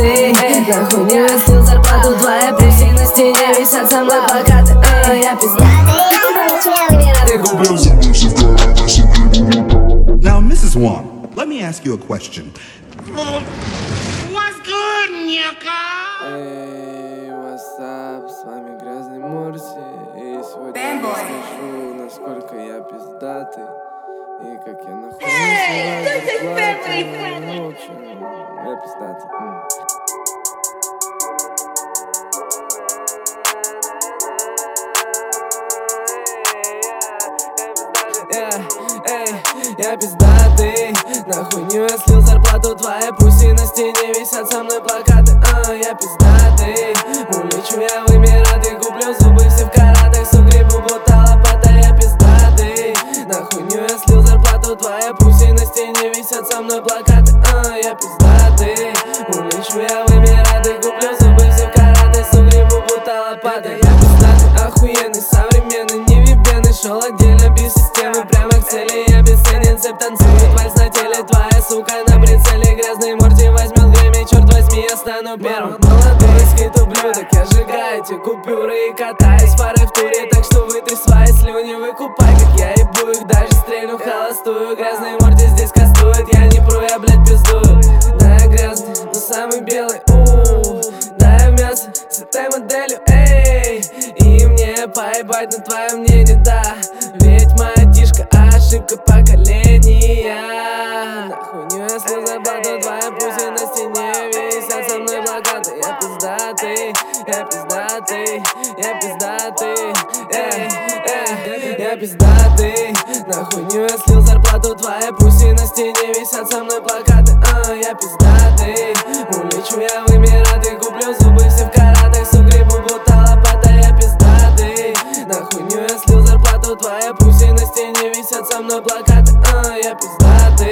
пиздатый. На хуйню я слил зарплату, твоя пуси на стене висят со мной плакаты. Я пиздатый. Now, Mrs. Wong, let me ask you a question. What's good, Nika? Эй, what's up, с вами Грязный Мурси. И сегодня я расскажу, насколько я пиздатый. И как я нахуй ну, в общем, я пиздатый. Я пиздатый, на хуйню я слил зарплату, твоя пуси на стене висят со мной плакаты. Я пиздатый, улечу я в Эмираты, куплю зубы все в каратах, сугребу будто лопата. Я пиздатый, на хуйню я слил зарплату, твоя пуси на стене висят со мной плакаты. Я пиздатый, улечу я в Эмираты, куплю зубы все в каратах, сугребу будто лопата. Я пиздатый, охуенный, современный, невъебенный, шел отдельно без системы, прямо к цели. Я бесценен, цепь танцует вальс на теле, твоя сука на прицеле. Грязный Морти возьмет Грэмми, черт возьми, я стану первым. Молодой скит ублюдок, я сжигайте купюры и катаюсь фары в туре, так что вытри свои слюни, выкупай, как я ебу их, даже стрельну холостую. Грязный Морти здесь кастует, я не пру, я, блядь, пиздую. Да, я грязный, но самый белый, да, я мясо с этой моделью, эй. И мне поебать на твое мнение, да, ведь моя дишка ошибка поколения. На хуйню я слил зарплату, твоя пуси на стене висят со мной плакаты. Я пиздатый, я пиздатый, я пиздатый, я пиздатый. На хуйню я слил зарплату, твоя пуси на стене висят со мной плакаты. Я пиздатый, улечу я в Эмираты, куплю зубы все в каратах, сугребу будто лопата. Я пиздатый, на хуйню я слил зарплату, твоя пуси на стене висят со мной плакаты. Я пиздатый.